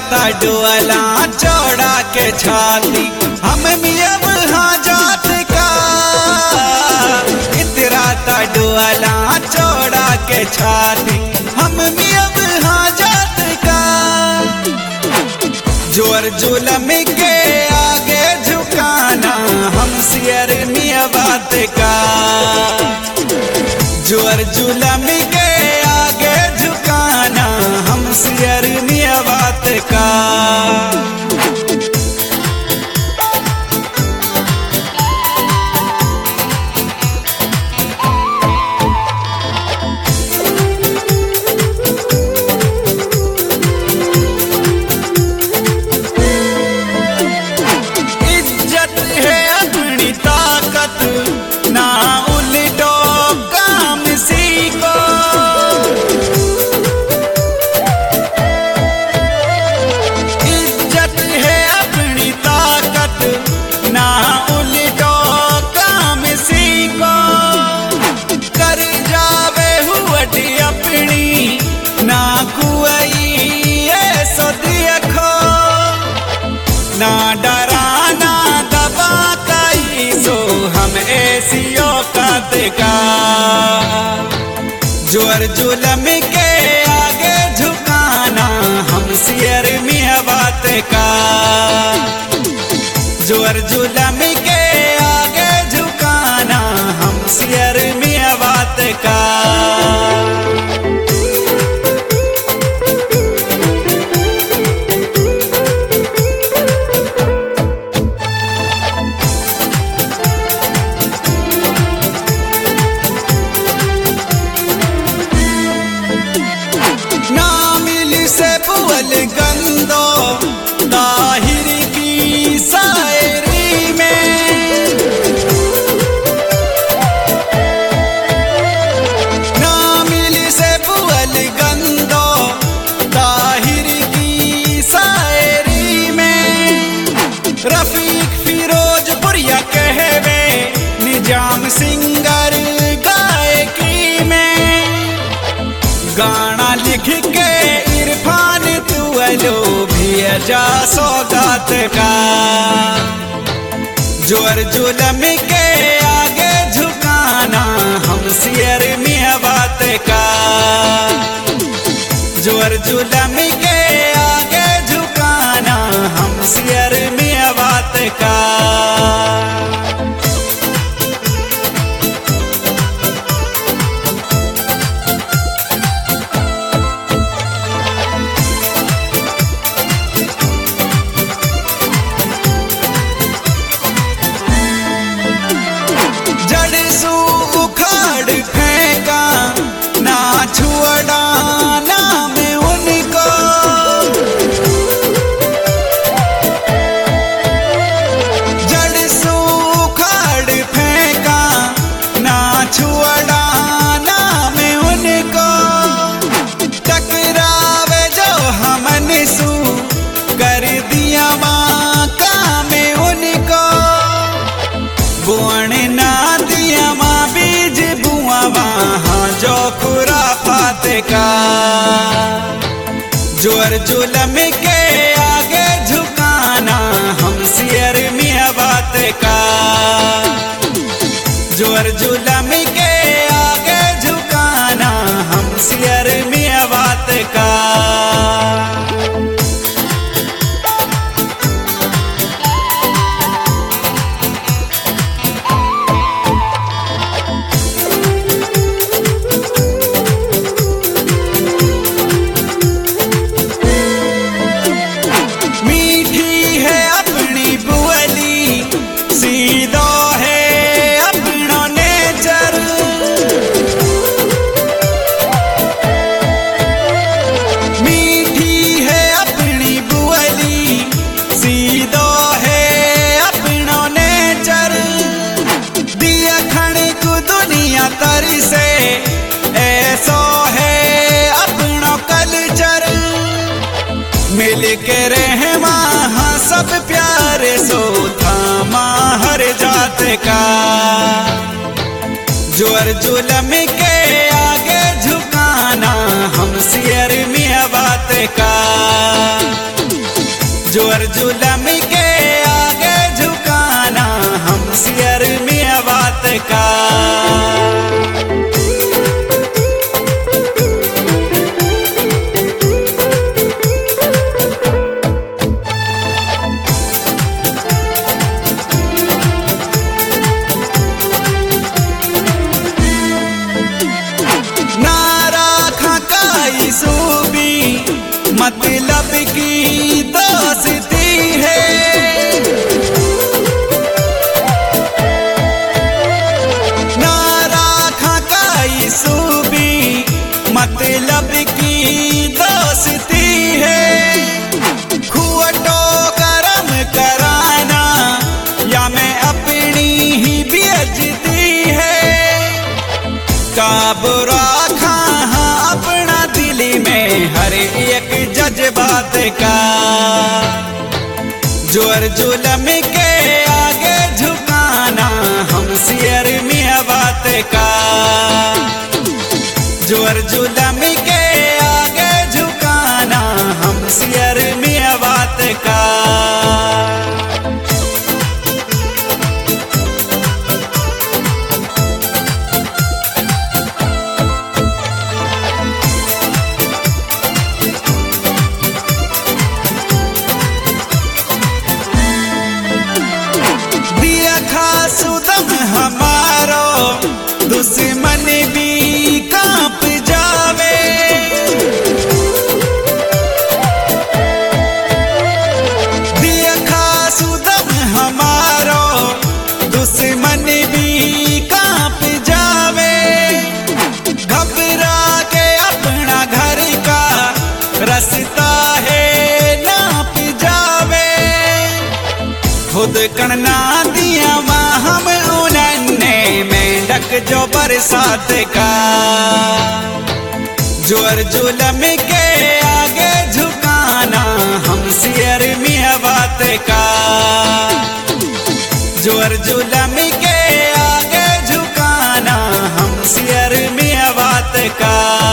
इतराता डोला चौड़ा के छाती हम मियब हाजात का। इतराता डोला चौड़ा के छाती हम मियब हाजात का। जोर जुलम के आगे झुकाना हम सियर मियाबात का। जोर जुलम के आगे झुकाना हम सियर मियाबात का। इज्जत है अपनी ताकत ना उल्टो काम सीखो। इज्जत है अपनी ताकत ना उल्टो काम सीखो। कर जावे हुवटी अपनी ना कुआई ऐसो देखो। ना डराना दबा काई सो हम ऐसी औकात का। जोर जुलम के आगे झुकाना हम सियर मियाबात का। जोर जुलम के आगे झुकाना हम सियर मियाबात का। ना मिली से बुअल गंदो ताहिर की शायरी में। ना मिली से बुअल गंदो ताहिर की शायरी में। रफीक फिरोजपुरिया कहवे निजाम सिंगर गायकी में। गाना लिख के इरफान तुअलो भी जा सौगात का। जोर जुलम के आगे झुकाना हम सियर मियाबात का। जोर जुलम के आगे झुकाना हम सियर मियाबात का। उखाड़ फेंका ना छुड़ाना में उनको। जड़ से उखाड़ फेंका ना छुड़ाना में उनको। टकरावे जो हमन सू कर दिया बाका में उनको। बुआण ना दिया माँ बीज बुआ वहाँ जो खुराफात का। जोर जुलम के आगे झुकाना हम सियर मियाबात का। जोर जुलम के आगे झुकाना हम सियर मियाबात का। तरी से ऐसो है अपना कल्चर। मिल के रहे वहाँ सब प्यारे सो था हर जात का। जोर जुलम के आगे झुकाना हम सियर मियाबात का। जोर जुलम के आगे झुकाना हमसियर मियां बात का। मतलब की दोस्ती है, ना राखा काई सूबी मतलब की दोस्ती है। खुअटो करम कराना या मैं अपनी ही बेइज्जती है। काबुरा अपना दिल में हर एक जज्बात का। जोर जुलम के आगे झुकाना हमसियर मियां बात का। जोर जुलम के आगे झुकाना हमसियर मियां बात का। सुदम हमारो दुश्मन भी कांप जावे। देखा सुदम हमारो दुश्मन भी कांप जावे। घबरा के अपना घर का रास्ता है नाप जावे। खुद करना दिया हम उन्होंने मेंढक जो बरसात का। जोर जुलम के आगे झुकाना हमसियर मियां बात का। जोर जुलम के आगे झुकाना हमसियर मियां बात का।